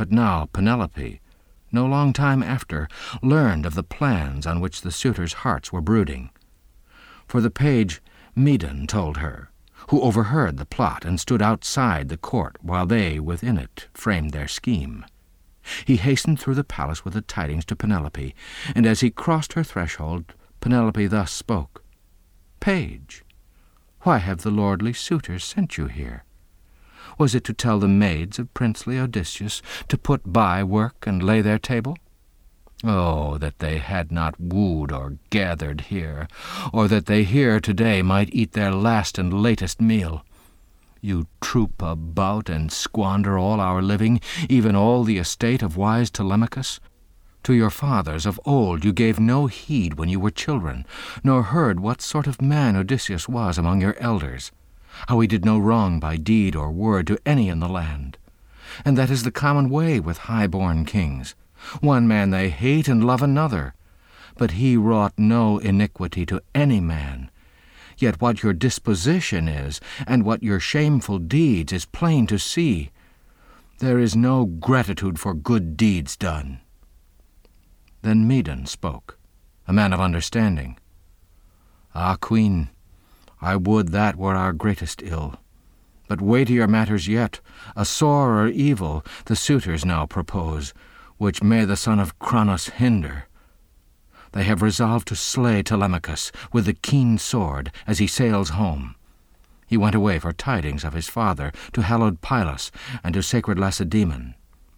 But now Penelope, no long time after, learned of the plans on which the suitors' hearts were brooding. For the page Medon told her, who overheard the plot and stood outside the court while they within it framed their scheme. He hastened through the palace with the tidings to Penelope, and as he crossed her threshold, Penelope thus spoke. "Page, why have the lordly suitors sent you here? Was it to tell the maids of princely Odysseus to put by work and lay their table? Oh, that they had not wooed or gathered here, or that they here today might eat their last and latest meal. You troop about and squander all our living, even all the estate of wise Telemachus. To your fathers of old you gave no heed when you were children, nor heard what sort of man Odysseus was among your elders, how he did no wrong by deed or word to any in the land. And that is the common way with high-born kings. One man they hate and love another. But he wrought no iniquity to any man. Yet what your disposition is, and what your shameful deeds, is plain to see. There is no gratitude for good deeds done." Then Medon spoke, a man of understanding. "Ah, Queen, I would that were our greatest ill. But weightier matters yet, a sorer evil, the suitors now propose, which may the son of Cronos hinder. They have resolved to slay Telemachus with the keen sword as he sails home. He went away for tidings of his father to hallowed Pylos and to sacred Lacedaemon."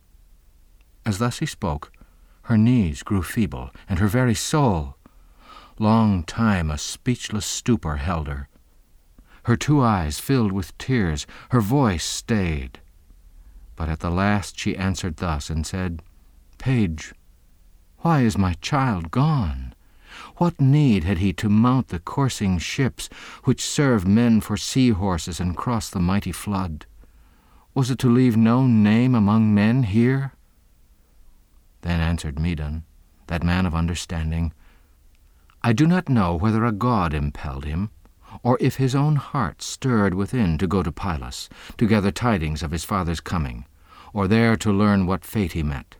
As thus he spoke, her knees grew feeble, and her very soul. Long time a speechless stupor held her. Her 2 eyes filled with tears, her voice stayed. But at the last she answered thus, and said, "Page, why is my child gone? What need had he to mount the coursing ships which serve men for sea-horses and cross the mighty flood? Was it to leave no name among men here?" Then answered Medon, that man of understanding, "I do not know whether a god impelled him, or if his own heart stirred within to go to Pylos, to gather tidings of his father's coming, or there to learn what fate he met.